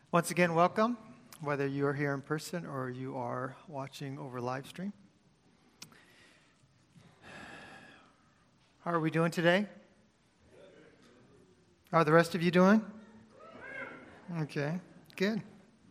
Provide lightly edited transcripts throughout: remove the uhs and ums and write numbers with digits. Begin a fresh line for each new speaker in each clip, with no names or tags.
Once again, welcome, whether you are here in person or you are watching over live stream. How are we doing today? How are the rest of you doing? Okay, good.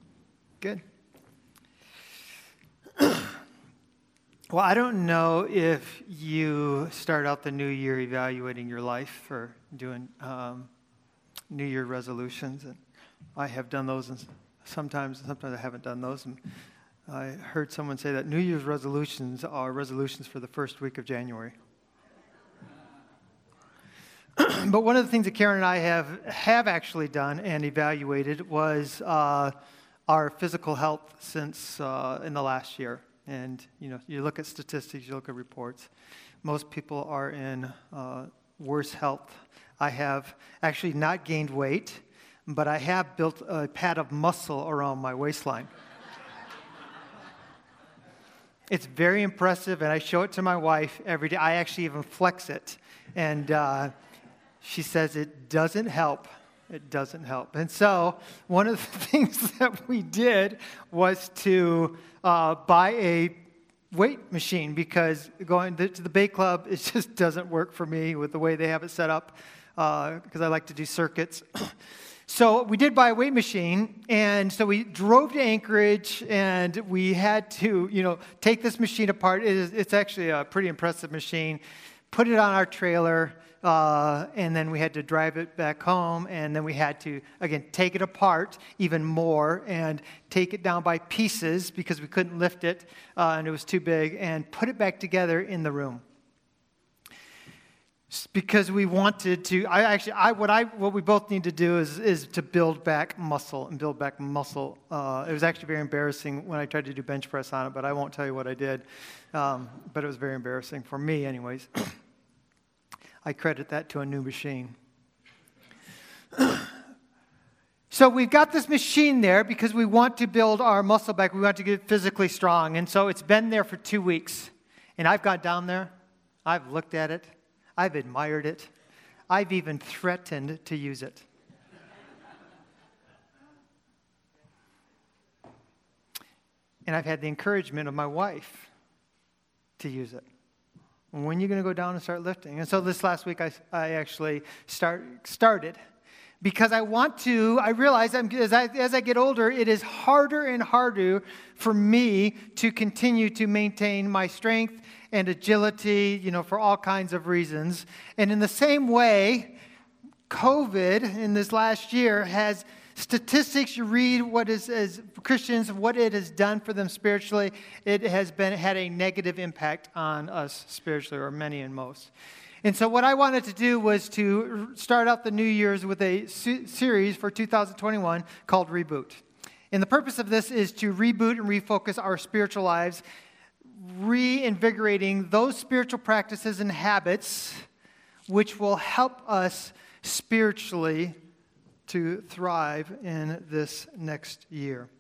Well, I don't know if you start out the new year evaluating your life or doing New Year resolutions. And I have done those, and sometimes I haven't done those. And I heard someone say that New Year's resolutions are resolutions for the first week of January. But one of the things that Karen and I have actually done and evaluated was our physical health since in the last year. And, you look at statistics, you look at reports. Most people are in worse health. I have actually not gained weight, but I have built a pad of muscle around my waistline. It's very impressive, and I show it to my wife every day. I actually even flex it. And she says it doesn't help. It doesn't help. And so one of the things that we did was to buy a weight machine, because going to the Bay Club, it just doesn't work for me with the way they have it set up, because I like to do circuits. So we did buy a weight machine, and so we drove to Anchorage, and we had to, take this machine apart. It's actually a pretty impressive machine. Put it on our trailer, and then we had to drive it back home, and then we had to, again, take it apart even more and take it down by pieces because we couldn't lift it, and it was too big, and put it back together in the room. Because we wanted to, what we both need to do is to build back muscle and build back muscle. It was actually very embarrassing when I tried to do bench press on it, but I won't tell you what I did. But it was very embarrassing for me, anyways. I credit that to a new machine. So we've got this machine there because we want to build our muscle back. We want to get physically strong. And so it's been there for 2 weeks. And I've got down there. I've looked at it. I've admired it. I've even threatened to use it. And I've had the encouragement of my wife to use it. When are you going to go down and start lifting? And so this last week I actually started because I realize as I get older, it is harder and harder for me to continue to maintain my strength and agility, for all kinds of reasons. And in the same way, COVID in this last year has statistics. You read as Christians, what it has done for them spiritually. It has had a negative impact on us spiritually, or many and most. And so what I wanted to do was to start out the New Year's with a series for 2021 called Reboot. And the purpose of this is to reboot and refocus our spiritual lives, reinvigorating those spiritual practices and habits which will help us spiritually to thrive in this next year.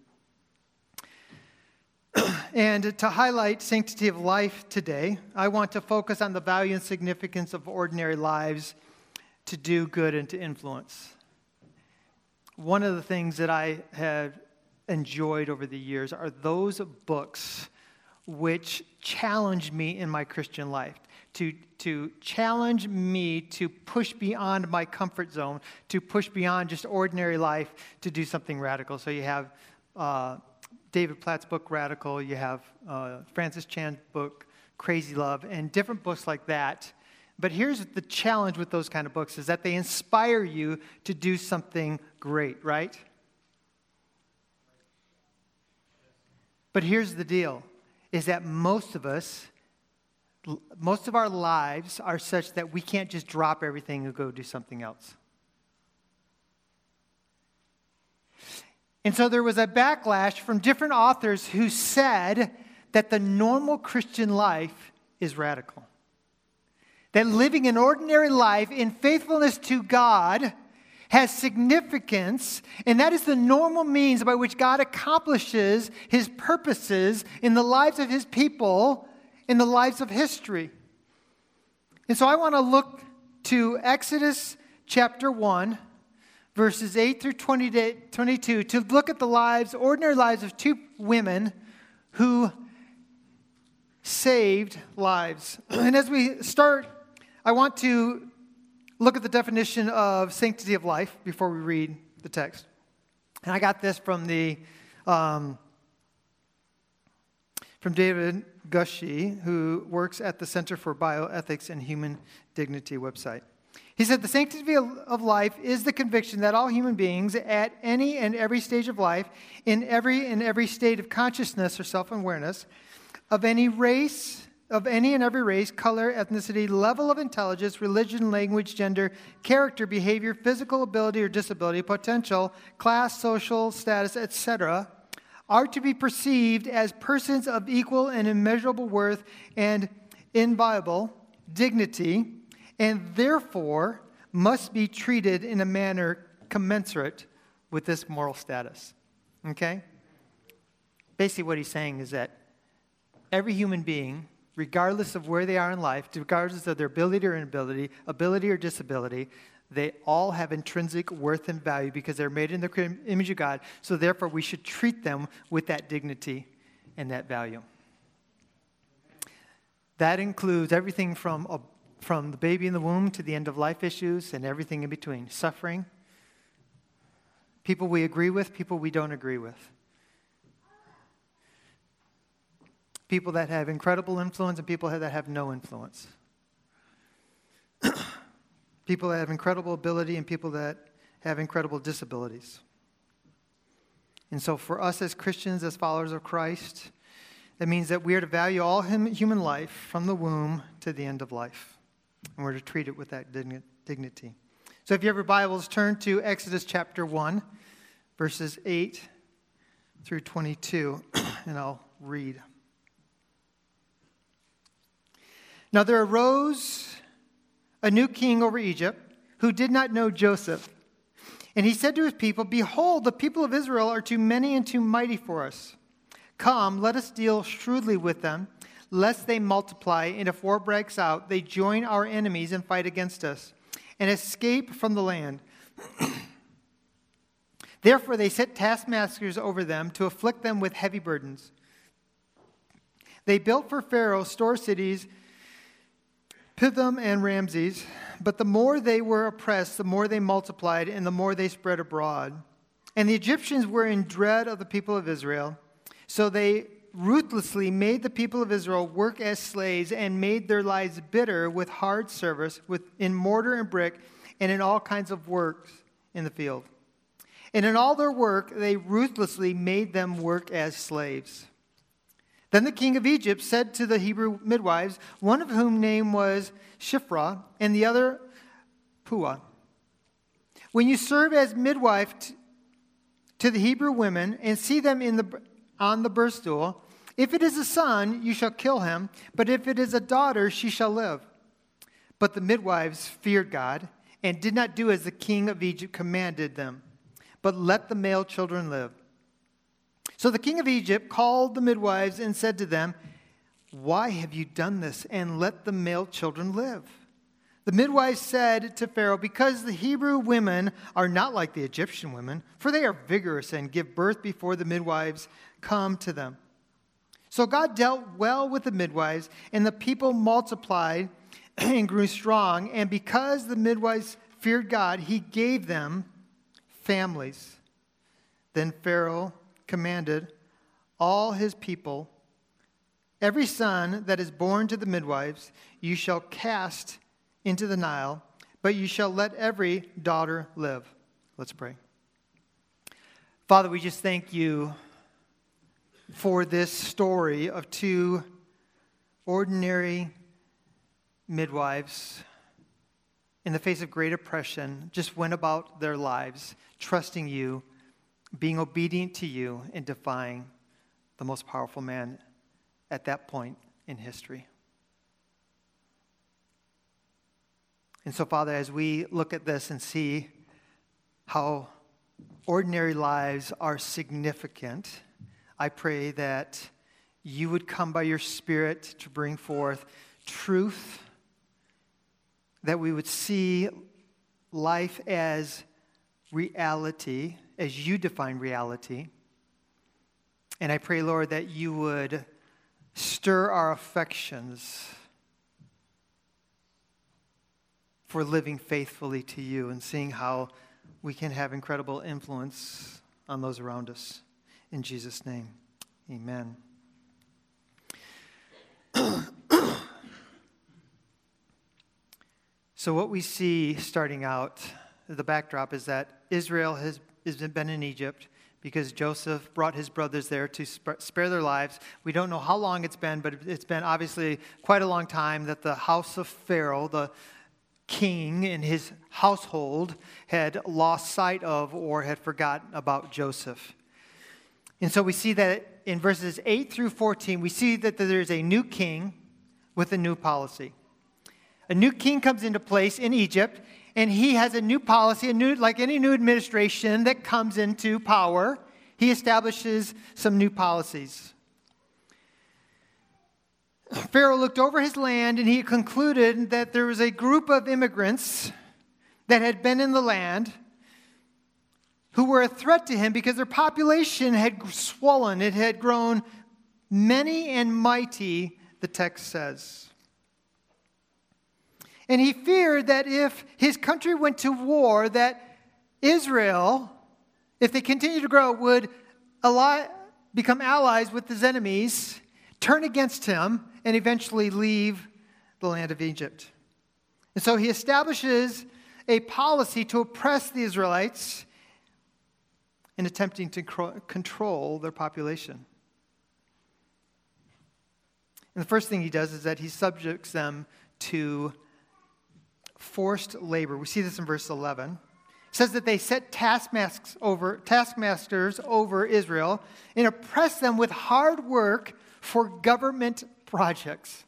And to highlight sanctity of life today, I want to focus on the value and significance of ordinary lives to do good and to influence. One of the things that I have enjoyed over the years are those books which challenge me in my Christian life, to challenge me to push beyond my comfort zone, to push beyond just ordinary life, to do something radical. So you have David Platt's book, Radical. You have Francis Chan's book, Crazy Love, and different books like that. But here's the challenge with those kind of books, is that they inspire you to do something great, right? But here's the deal, is that most of our lives are such that we can't just drop everything and go do something else. And so there was a backlash from different authors who said that the normal Christian life is radical. That living an ordinary life in faithfulness to God has significance, and that is the normal means by which God accomplishes His purposes in the lives of His people, in the lives of history. And so I want to look to Exodus chapter 1, verses 8 through 22, to look at the lives, ordinary lives of two women who saved lives. And as we start, I want to look at the definition of sanctity of life before we read the text. And I got this from David Gushee, who works at the Center for Bioethics and Human Dignity website. He said, the sanctity of life is the conviction that all human beings at any and every stage of life, in every state of consciousness or self-awareness, of any and every race, color, ethnicity, level of intelligence, religion, language, gender, character, behavior, physical ability or disability, potential, class, social status, etc., are to be perceived as persons of equal and immeasurable worth and inviolable dignity, and therefore must be treated in a manner commensurate with this moral status. Okay? Basically what he's saying is that every human being, regardless of where they are in life, regardless of their ability or inability, ability or disability, they all have intrinsic worth and value because they're made in the image of God. So therefore, we should treat them with that dignity and that value. That includes everything from the baby in the womb to the end of life issues and everything in between. Suffering, people we agree with, people we don't agree with. People that have incredible influence and people that have no influence. People that have incredible ability and people that have incredible disabilities. And so for us as Christians, as followers of Christ, that means that we are to value all human life from the womb to the end of life. And we're to treat it with that dignity. So if you have your Bibles, turn to Exodus chapter 1, verses 8 through 22, and I'll read. Now there arose a new king over Egypt who did not know Joseph. And he said to his people, behold, the people of Israel are too many and too mighty for us. Come, let us deal shrewdly with them, lest they multiply, and if war breaks out, they join our enemies and fight against us, and escape from the land. Therefore they set taskmasters over them to afflict them with heavy burdens. They built for Pharaoh store cities, Pithom and Ramses, but the more they were oppressed, the more they multiplied, and the more they spread abroad. And the Egyptians were in dread of the people of Israel, so they ruthlessly made the people of Israel work as slaves and made their lives bitter with hard service, in mortar and brick, and in all kinds of works in the field. And in all their work, they ruthlessly made them work as slaves. Then the king of Egypt said to the Hebrew midwives, one of whom name was Shiphrah, and the other Puah, when you serve as midwife to the Hebrew women and see them on the birth stool, if it is a son, you shall kill him, but if it is a daughter, she shall live. But the midwives feared God and did not do as the king of Egypt commanded them, but let the male children live. So the king of Egypt called the midwives and said to them, why have you done this, and let the male children live? The midwives said to Pharaoh, because the Hebrew women are not like the Egyptian women, for they are vigorous and give birth before the midwives come to them. So God dealt well with the midwives, and the people multiplied and grew strong, and because the midwives feared God, he gave them families. Then Pharaoh commanded all his people, every son that is born to the midwives you shall cast into the Nile, but you shall let every daughter live. Let's pray. Father, we just thank you for this story of two ordinary midwives in the face of great oppression, just went about their lives, trusting you, being obedient to you, and defying the most powerful man at that point in history. And so, Father, as we look at this and see how ordinary lives are significant, I pray that you would come by your Spirit to bring forth truth, that we would see life as reality as you define reality. And I pray, Lord, that you would stir our affections for living faithfully to you and seeing how we can have incredible influence on those around us. In Jesus' name, amen. So what we see starting out, the backdrop is that Israel has been in Egypt because Joseph brought his brothers there to spare their lives. We don't know how long it's been, but it's been obviously quite a long time that the house of Pharaoh, the king and his household, had lost sight of or had forgotten about Joseph. And so we see that in verses 8 through 14, we see that there's a new king with a new policy. A new king comes into place in Egypt, and he has a new policy, like any new administration that comes into power, he establishes some new policies. Pharaoh looked over his land, and he concluded that there was a group of immigrants that had been in the land who were a threat to him because their population had swollen. It had grown many and mighty, the text says. And he feared that if his country went to war, that Israel, if they continued to grow, would become allies with his enemies, turn against him, and eventually leave the land of Egypt. And so he establishes a policy to oppress the Israelites in attempting to control their population. And the first thing he does is that he subjects them to forced labor. We see this in verse 11. It says that they set taskmasters over Israel and oppressed them with hard work for government projects.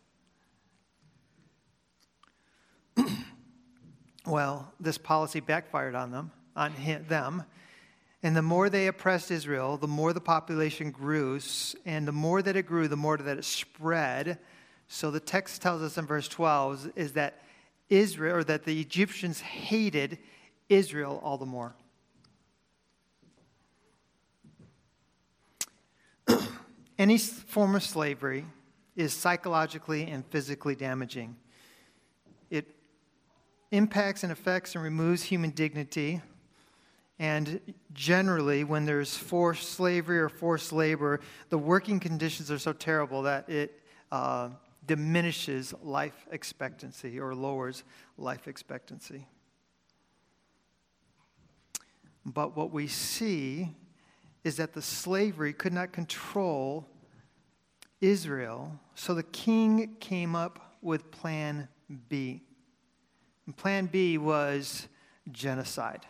Well, this policy backfired on them. And the more they oppressed Israel, the more the population grew. And the more that it grew, the more that it spread. So the text tells us in verse 12 is that Israel, or that the Egyptians hated Israel all the more. Any form of slavery is psychologically and physically damaging. It impacts and affects and removes human dignity. And generally, when there's forced slavery or forced labor, the working conditions are so terrible that it diminishes life expectancy or lowers life expectancy. But what we see is that the slavery could not control Israel, so the king came up with Plan B. And Plan B was genocide.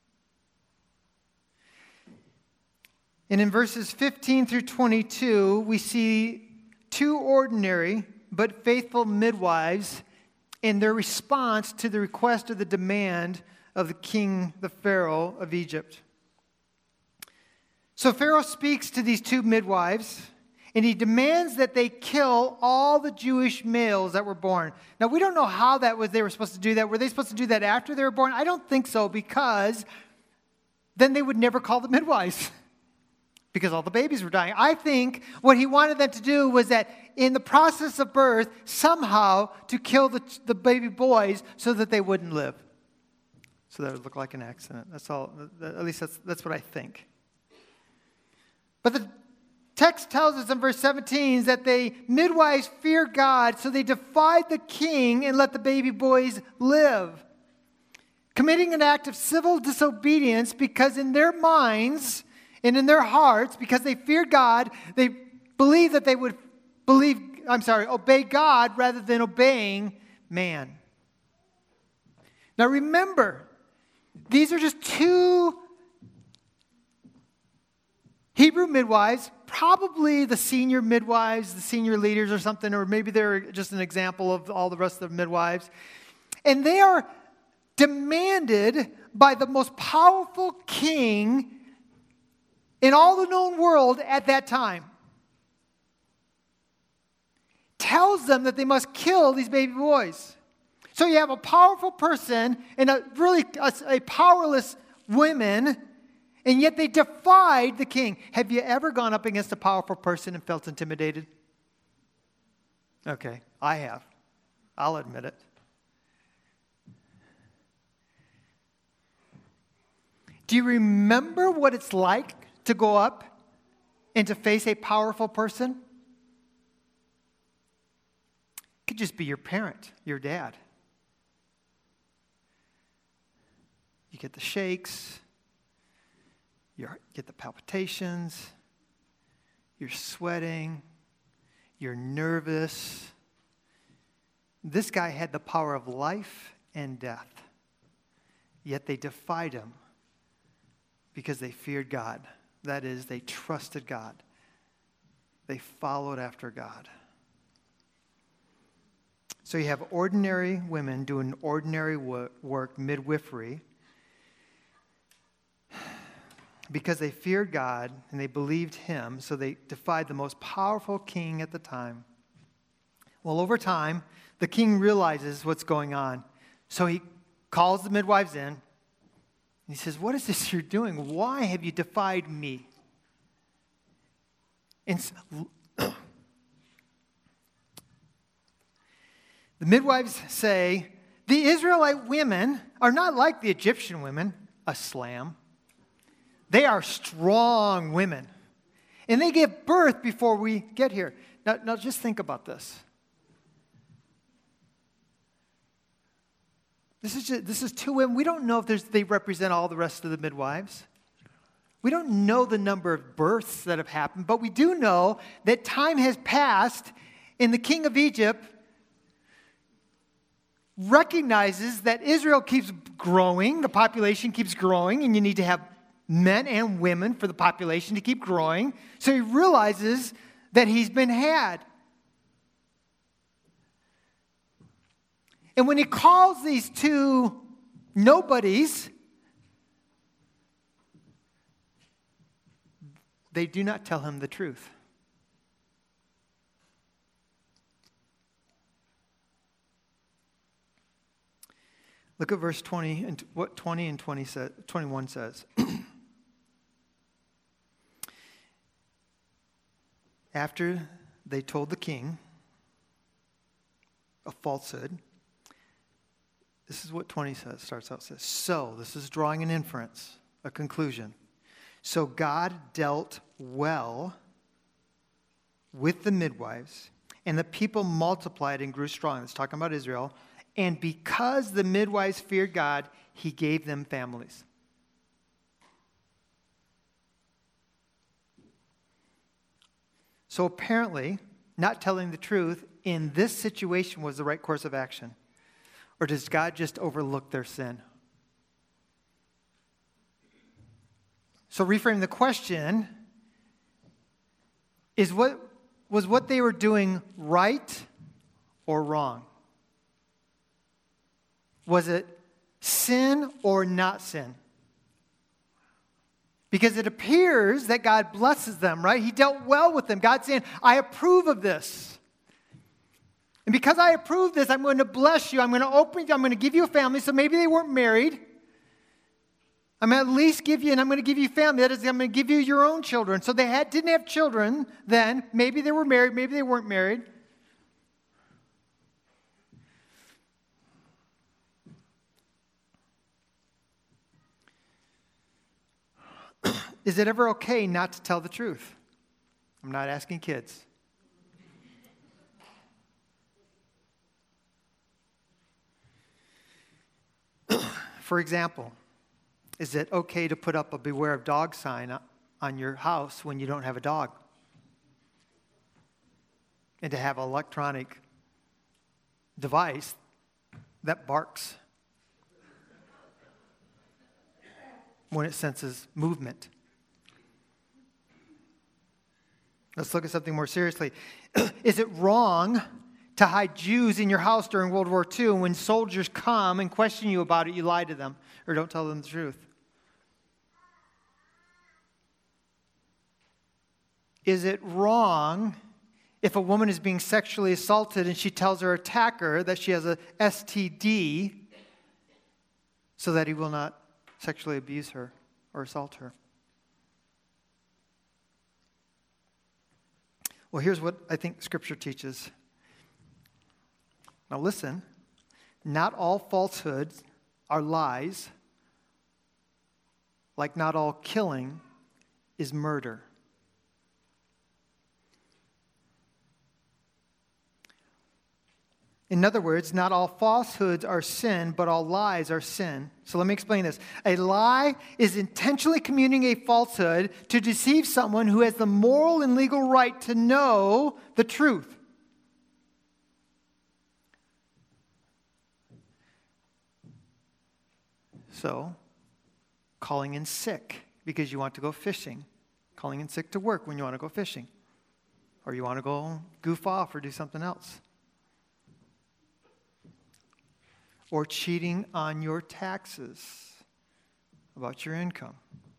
And in verses 15 through 22, we see two ordinary but faithful midwives in their response to the request or the demand of the king, the Pharaoh of Egypt. So Pharaoh speaks to these two midwives, and he demands that they kill all the Jewish males that were born. Now, we don't know how they were supposed to do that. Were they supposed to do that after they were born? I don't think so, because then they would never call the midwives, because all the babies were dying. I think what he wanted them to do was that in the process of birth, somehow to kill the baby boys so that they wouldn't live. So that would look like an accident. That's all. At least that's what I think. But the text tells us in verse 17 that the midwives feared God, so they defied the king and let the baby boys live, committing an act of civil disobedience because in their minds and in their hearts, because they feared God, they believed that they would obey God rather than obeying man. Now remember, these are just two Hebrew midwives, probably the senior midwives, the senior leaders or something, or maybe they're just an example of all the rest of the midwives. And they are demanded by the most powerful king in all the known world at that time. Tells them that they must kill these baby boys. So you have a powerful person and a powerless women, and yet they defied the king. Have you ever gone up against a powerful person and felt intimidated? Okay, I have. I'll admit it. Do you remember what it's like to go up and to face a powerful person? It could just be your parent, your dad. You get the shakes, you get the palpitations, you're sweating, you're nervous. This guy had the power of life and death, yet they defied him because they feared God. That is, they trusted God. They followed after God. So you have ordinary women doing ordinary work, midwifery, because they feared God and they believed him, so they defied the most powerful king at the time. Well, over time, the king realizes what's going on. So he calls the midwives in. He says, what is this you're doing? Why have you defied me? And the midwives say, the Israelite women are not like the Egyptian women, a slam. They are strong women. And they give birth before we get here. Now just think about this. This is two women. We don't know if they represent all the rest of the midwives. We don't know the number of births that have happened, but we do know that time has passed and the king of Egypt recognizes that Israel keeps growing, the population keeps growing, and you need to have men and women for the population to keep growing. So he realizes that he's been had. And when he calls these two nobodies, they do not tell him the truth. Look at verse 20 and what 20 and 21 says. After they told the king a falsehood, this is what 20 starts out says. So, this is drawing an inference, a conclusion. So God dealt well with the midwives, and the people multiplied and grew strong. It's talking about Israel. And because the midwives feared God, he gave them families. So apparently, not telling the truth in this situation was the right course of action. Or does God just overlook their sin? So reframe the question, was what they were doing right or wrong? Was it sin or not sin? Because it appears that God blesses them, right? He dealt well with them. God's saying, I approve of this. And because I approve this, I'm going to bless you. I'm going to give you a family. So maybe they weren't married. I'm going to at least give you, and I'm going to give you family. That is, I'm going to give you your own children. So they didn't have children then. Maybe they were married. Maybe they weren't married. Is it ever okay not to tell the truth? I'm not asking kids. For example, is it okay to put up a beware of dog sign on your house when you don't have a dog? And to have an electronic device that barks when it senses movement? Let's look at something more seriously. Is it wrong to hide Jews in your house during World War II, and when soldiers come and question you about it, you lie to them or don't tell them the truth? Is it wrong if a woman is being sexually assaulted and she tells her attacker that she has a STD so that he will not sexually abuse her or assault her. Well, here's what I think Scripture teaches. Now listen, not all falsehoods are lies, like not all killing is murder. In other words, not all falsehoods are sin, but all lies are sin. So let me explain this. A lie is intentionally communicating a falsehood to deceive someone who has the moral and legal right to know the truth. So, calling in sick because you want to go fishing. Calling in sick to work when you want to go fishing. Or you want to go goof off or do something else. Or cheating on your taxes about your income.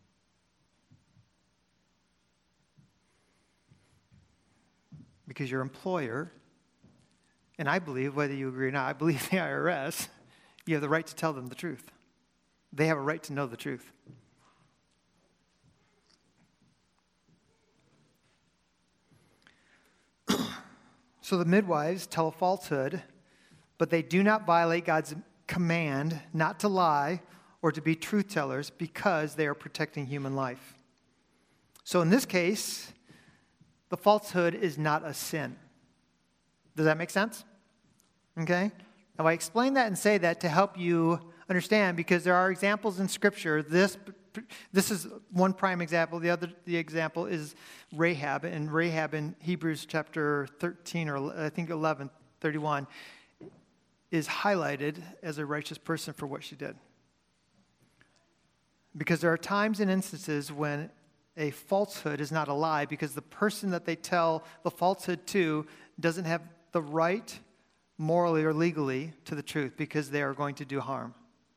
Because your employer, and I believe, whether you agree or not, I believe the IRS, you have the right to tell them the truth. They have a right to know the truth. So the midwives tell a falsehood, but they do not violate God's command not to lie or to be truth tellers because they are protecting human life. So in this case, the falsehood is not a sin. Does that make sense? Okay? Now I explain that and say that to help you understand, because there are examples in Scripture. This is one prime example. The example is Rahab. And Rahab in Hebrews chapter 13, or I think 11, 31, is highlighted as a righteous person for what she did. Because there are times and instances when a falsehood is not a lie because the person that they tell the falsehood to doesn't have the right, morally or legally, to the truth because they are going to do harm.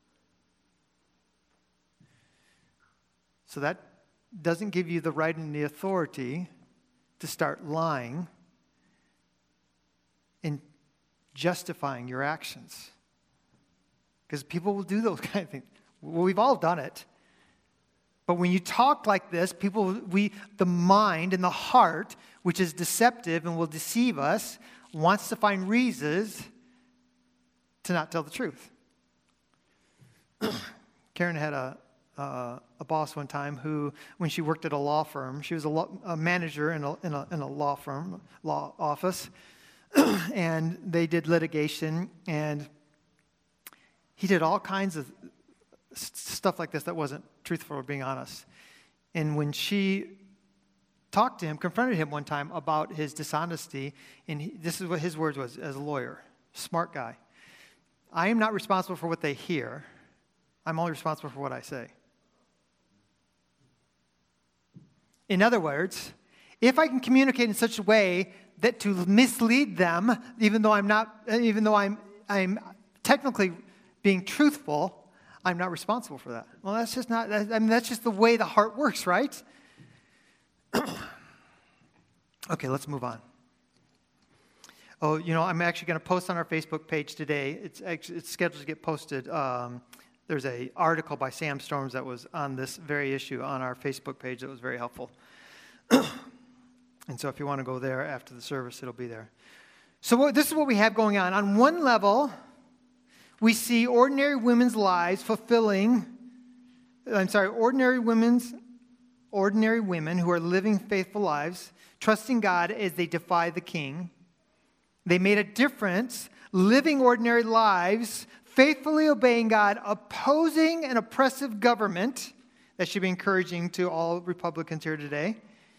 So that doesn't give you the right and the authority to start lying and justifying your actions. Because people will do those kind of things. Well, we've all done it. But when you talk like this, the mind and the heart, which is deceptive and will deceive us, wants to find reasons to not tell the truth. Karen had a boss one time who, when she worked at a law firm, she was a manager in a law firm, law office, and they did litigation, and he did all kinds of stuff like this that wasn't truthful, or being honest. And when she talked to him, confronted him one time about his dishonesty, and this is what his words was as a lawyer, smart guy. I am not responsible for what they hear. I'm only responsible for what I say. In other words, if I can communicate in such a way that to mislead them, even though I'm technically being truthful, I'm not responsible for that. Well, that's just not. That's just the way the heart works, right? Okay, let's move on. Oh, I'm actually going to post on our Facebook page today. It's scheduled to get posted. There's an article by Sam Storms that was on this very issue on our Facebook page that was very helpful. And so if you want to go there after the service, it'll be there. So this is what we have going on. On one level, we see ordinary women's lives ordinary women who are living faithful lives, trusting God as they defy the king. They made a difference, living ordinary lives, faithfully obeying God, opposing an oppressive government. That should be encouraging to all Republicans here today.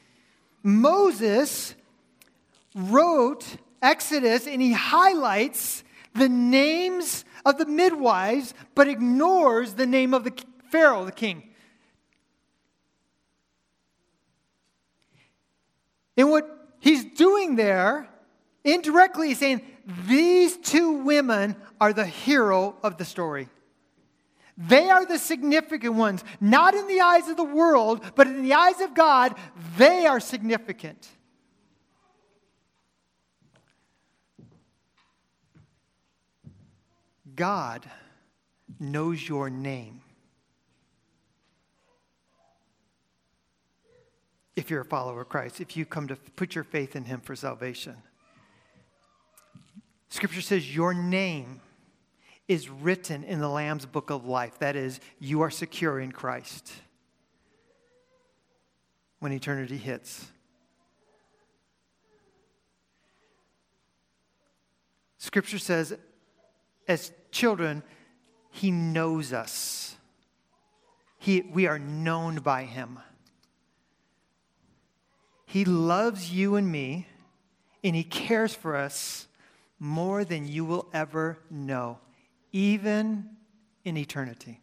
Moses wrote Exodus, and he highlights the names of the midwives, but ignores the name of the Pharaoh, the king. And what he's doing there, indirectly, he's saying, these two women are the hero of the story. They are the significant ones. Not in the eyes of the world, but in the eyes of God, they are significant. God knows your name. if you're a follower of Christ, if you come to put your faith in him for salvation. Scripture says your name is written in the Lamb's book of life. That is, you are secure in Christ when eternity hits. Scripture says, as children, he knows us. We are known by him. He loves you and me, and he cares for us more than you will ever know, even in eternity.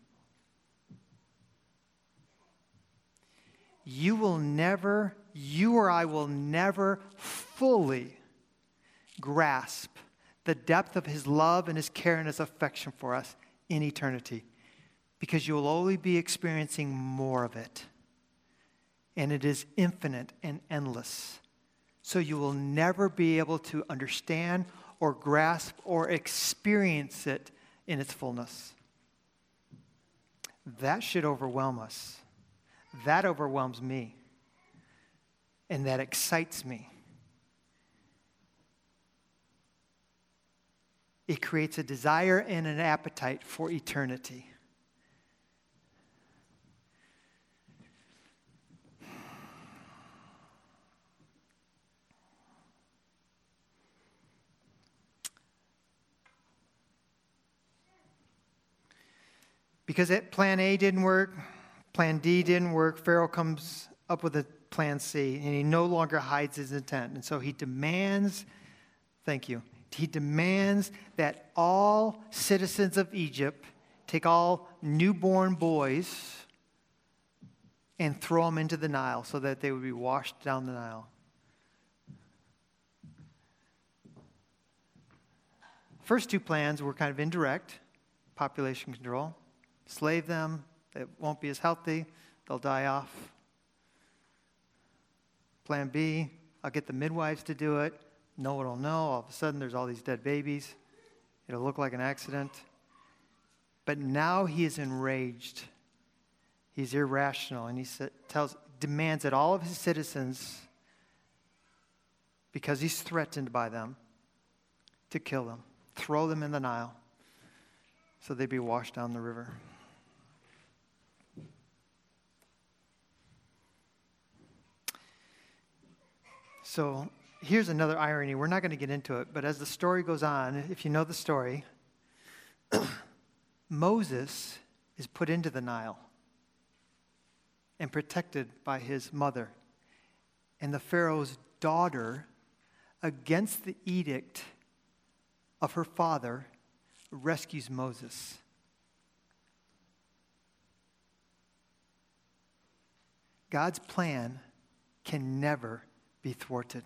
You or I will never fully grasp the depth of his love and his care and his affection for us in eternity, because you'll only be experiencing more of it. And it is infinite and endless. So you will never be able to understand or grasp or experience it in its fullness. That should overwhelm us. That overwhelms me. And that excites me. It creates a desire and an appetite for eternity. Because plan A didn't work, plan D didn't work, Pharaoh comes up with a plan C, and he no longer hides his intent. And so he demands that all citizens of Egypt take all newborn boys and throw them into the Nile so that they would be washed down the Nile. First two plans were kind of indirect, population control. Slave them, they won't be as healthy, they'll die off. Plan B, I'll get the midwives to do it. No one will know. All of a sudden, there's all these dead babies. It'll look like an accident. But now he is enraged. He's irrational, and he demands that all of his citizens, because he's threatened by them, to kill them, throw them in the Nile, so they'd be washed down the river. So here's another irony. We're not going to get into it, but as the story goes on, if you know the story, Moses is put into the Nile and protected by his mother. And the Pharaoh's daughter, against the edict of her father, rescues Moses. God's plan can never be thwarted.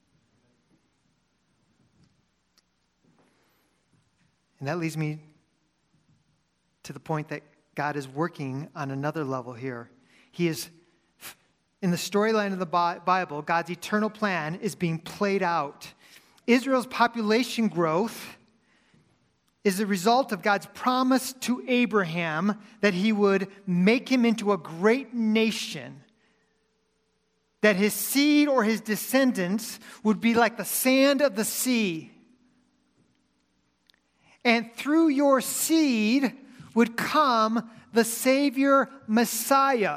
And that leads me to the point that God is working on another level here. He is, in the storyline of the Bible, God's eternal plan is being played out. Israel's population growth is the result of God's promise to Abraham that he would make him into a great nation, that his seed or his descendants would be like the sand of the sea. And through your seed would come the Savior Messiah.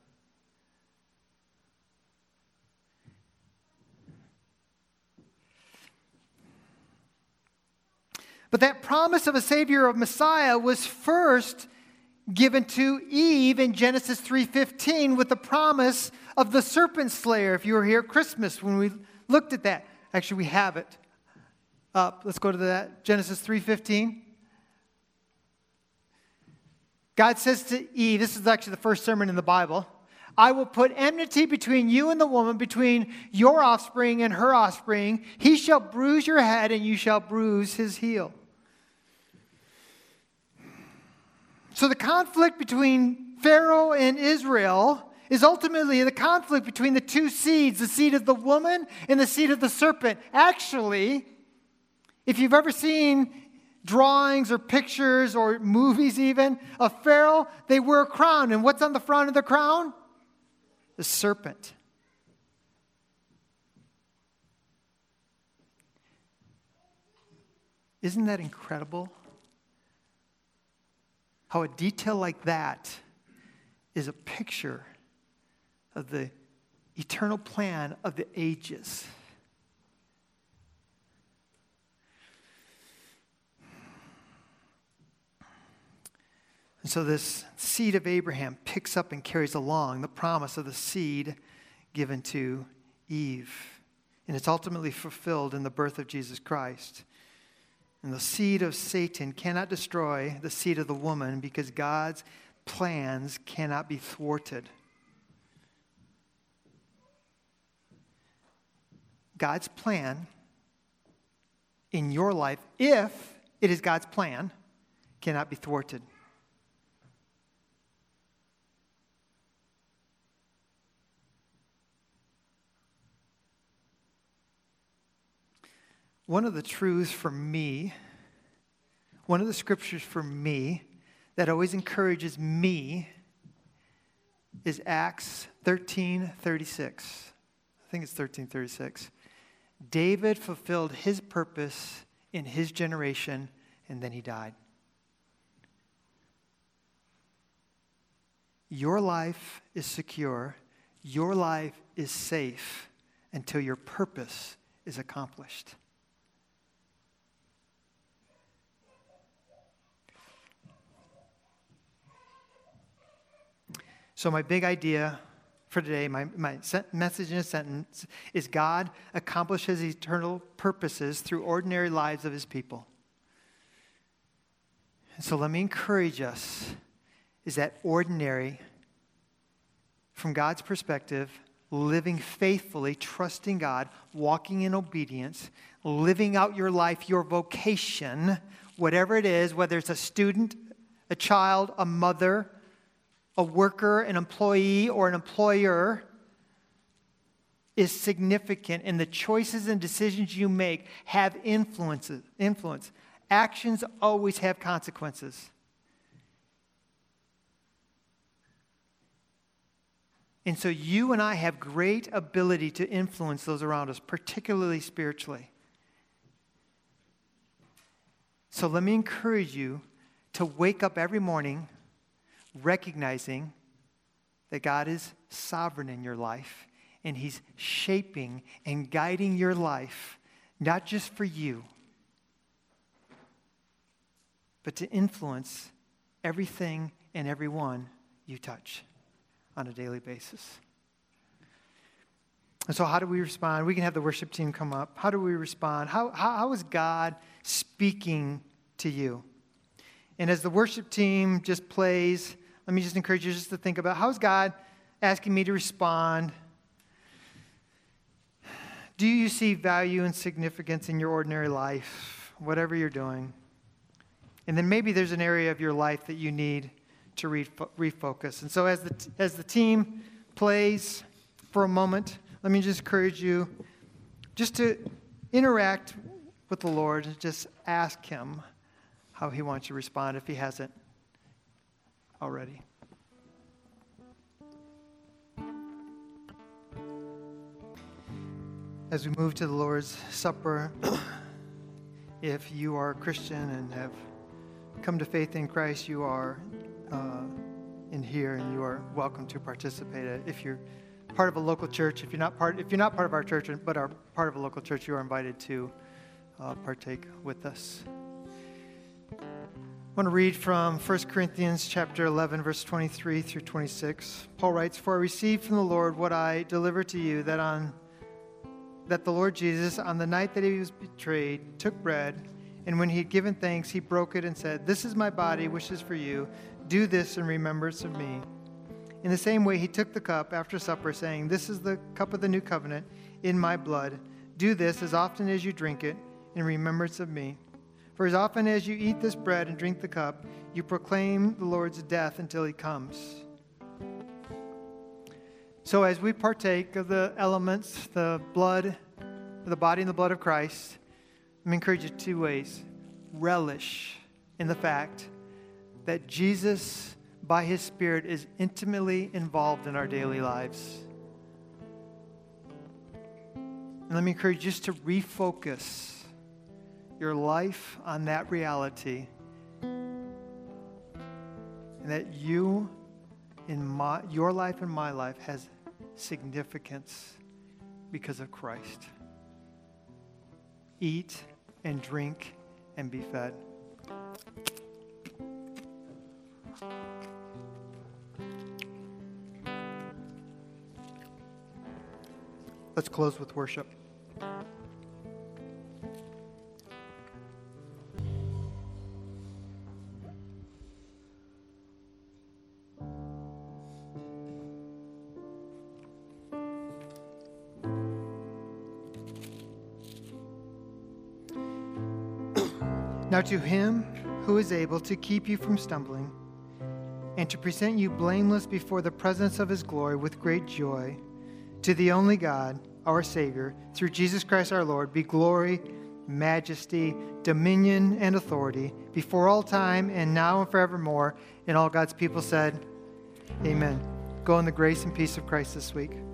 But that promise of a Savior of Messiah was first given to Eve in Genesis 3:15 with the promise of the serpent slayer. If you were here at Christmas when we looked at that. Actually, we have it up. Let's go to that. Genesis 3:15. God says to Eve, this is actually the first sermon in the Bible, I will put enmity between you and the woman, between your offspring and her offspring. He shall bruise your head and you shall bruise his heel. So the conflict between Pharaoh and Israel is ultimately the conflict between the two seeds, the seed of the woman and the seed of the serpent. Actually, if you've ever seen drawings or pictures or movies even of Pharaoh, they wear a crown. And what's on the front of the crown? The serpent. Isn't that incredible? How a detail like that is a picture of the eternal plan of the ages. And so this seed of Abraham picks up and carries along the promise of the seed given to Eve. And it's ultimately fulfilled in the birth of Jesus Christ. And the seed of Satan cannot destroy the seed of the woman because God's plans cannot be thwarted. God's plan in your life, if it is God's plan, cannot be thwarted. One of the truths for me, one of the scriptures for me that always encourages me is Acts 13:36. I think it's 13:36. David fulfilled his purpose in his generation, and then he died. Your life is secure. Your life is safe until your purpose is accomplished. So my big idea for today, my message in a sentence, is God accomplishes eternal purposes through ordinary lives of his people. And so let me encourage us, is that ordinary, from God's perspective, living faithfully, trusting God, walking in obedience, living out your life, your vocation, whatever it is, whether it's a student, a child, a mother, a worker, an employee, or an employer, is significant, and the choices and decisions you make have influence. Actions always have consequences. And so you and I have great ability to influence those around us, particularly spiritually. So let me encourage you to wake up every morning recognizing that God is sovereign in your life, and he's shaping and guiding your life, not just for you, but to influence everything and everyone you touch on a daily basis. And so how do we respond? We can have the worship team come up. How do we respond? How is God speaking to you? And as the worship team just plays, let me just encourage you just to think about, how is God asking me to respond? Do you see value and significance in your ordinary life, whatever you're doing? And then maybe there's an area of your life that you need to refocus. And so as the team plays for a moment, let me just encourage you just to interact with the Lord and just ask him how he wants you to respond if he hasn't already. As we move to the Lord's Supper, if you are a Christian and have come to faith in Christ, you are in here and you are welcome to participate. If you're part of a local church, if you're not part of our church but are part of a local church, you are invited to partake with us. I want to read from 1 Corinthians chapter 11, verse 23 through 26. Paul writes, "For I received from the Lord what I delivered to you, that the Lord Jesus, on the night that he was betrayed, took bread, and when he had given thanks, he broke it and said, 'This is my body, which is for you. Do this in remembrance of me.' In the same way, he took the cup after supper, saying, 'This is the cup of the new covenant in my blood. Do this as often as you drink it in remembrance of me. For as often as you eat this bread and drink the cup, you proclaim the Lord's death until he comes.'" So as we partake of the elements, the blood, the body and the blood of Christ, let me encourage you two ways. Relish in the fact that Jesus, by his Spirit, is intimately involved in our daily lives. And let me encourage you just to refocus your life on that reality, and that you, your life and my life, has significance because of Christ. Eat and drink and be fed. Let's close with worship. Now to him who is able to keep you from stumbling and to present you blameless before the presence of his glory with great joy, to the only God, our Savior, through Jesus Christ our Lord, be glory, majesty, dominion, and authority before all time and now and forevermore. And all God's people said, amen. Go in the grace and peace of Christ this week.